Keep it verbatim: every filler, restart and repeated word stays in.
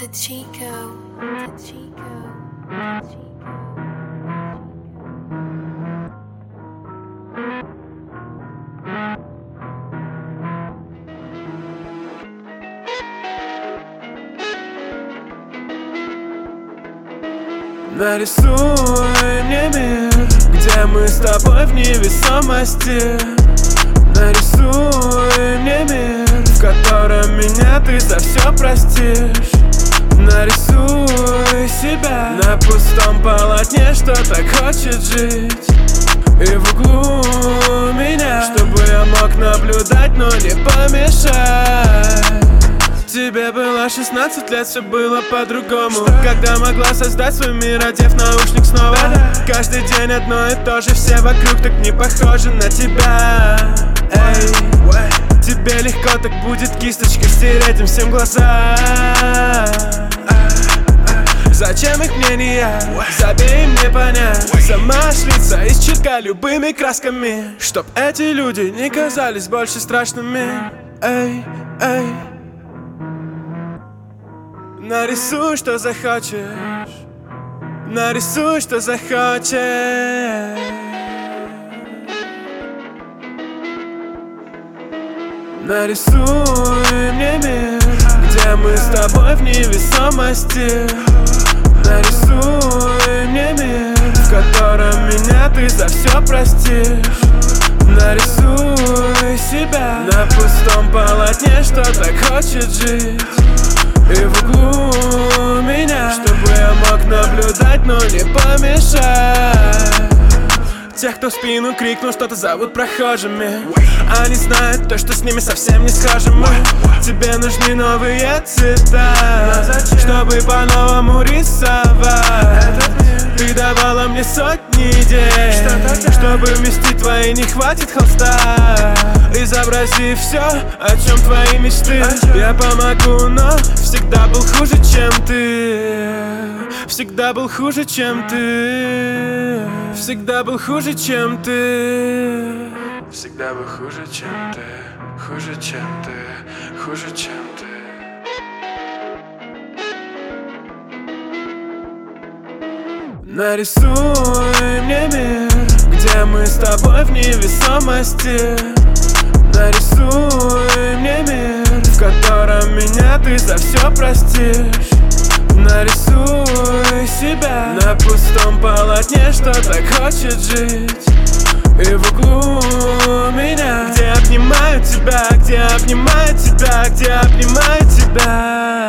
to Chico, to Chico, to Chico. Нарисуй мне мир, где мы с тобой в невесомости. Нарисуй мне мир, в котором меня ты за все простишь. Нарисуй себя на пустом полотне, что так хочет жить. И в углу меня, чтобы я мог наблюдать, но не помешать. Тебе было шестнадцать лет, все было по-другому. Когда могла создать свой мир, одев наушник снова. Каждый день одно и то же, все вокруг так не похожи на тебя. Эй, тебе легко так будет кисточкой стереть им всем глаза. Зачем их мнения? Забей мне понять. Сама шлица из читка любыми красками, чтоб эти люди не казались больше страшными. Эй, эй, нарисуй, что захочешь. Нарисуй, что захочешь. Нарисуй мне мир, где мы с тобой в невесомости. Нарисуй мне мир, в котором меня ты за все простишь. Нарисуй себя на пустом полотне, что так хочет жить. И в углу меня, чтобы я мог наблюдать, но не помешать. Тех, кто в спину крикнул, что-то зовут прохожими. Они знают то, что с ними совсем не схожим мы. Тебе нужны новые цвета, чтобы по-новому рисовать. Ты давала мне сотни идей, чтобы вместить твои не хватит холста. Изобрази все, о чем твои мечты. Я помогу, но всегда был хуже, чем ты. Всегда был хуже, чем ты. Всегда был хуже, чем ты. Всегда был хуже, чем ты. Хуже, чем ты. Хуже, чем ты. Нарисуй мне мир, где мы с тобой в невесомости. Нарисуй мне мир, в котором меня ты за все простишь. Нарисуй себя на пустом полотне, что так хочет жить. И в углу меня, где обнимают тебя, где обнимают тебя, где обнимают тебя.